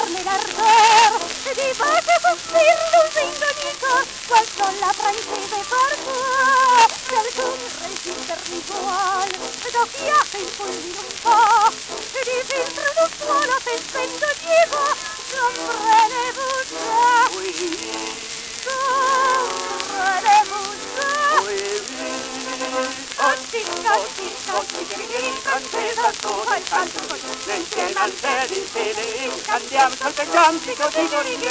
darle l'ardor di voce sospiro l'ingonica qual son la francese parfois del ton resistere ritual d'occhiate in fulmine un po' di filtro d'un suono sentendo diva comprenez-vous ça Oui, comprenez-vous ça oui, francesa sola il canto insieme al cielo, insieme cantiamo, salteggiamo, così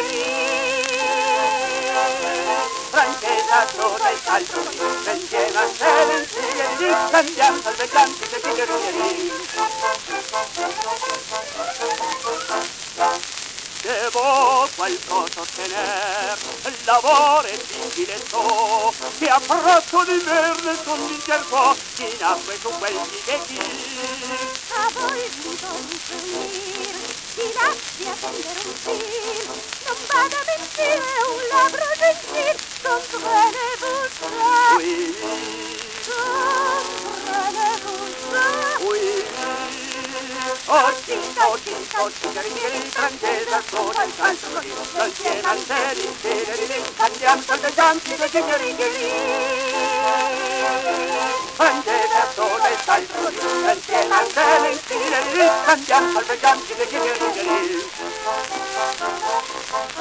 francesa sola il calcio, insieme al cielo, insieme cantiamo, salteggiamo, così devo qualcosa ottener, lavoro e vigile so, che a prazzo di verne son l'incerco, in acque su quel di chi. a voi mi consulir ti lasci attendere un fil non vada a mentire un labbro gentil comprenez-vous ça Oui, comprenez-vous ça oui, oggi, francesa sola il calcio, insieme al cielo, insieme cantiamo, salteggiamo, così francesa sola il calcio, insieme al cielo, insieme cantiamo, salteggiamo, così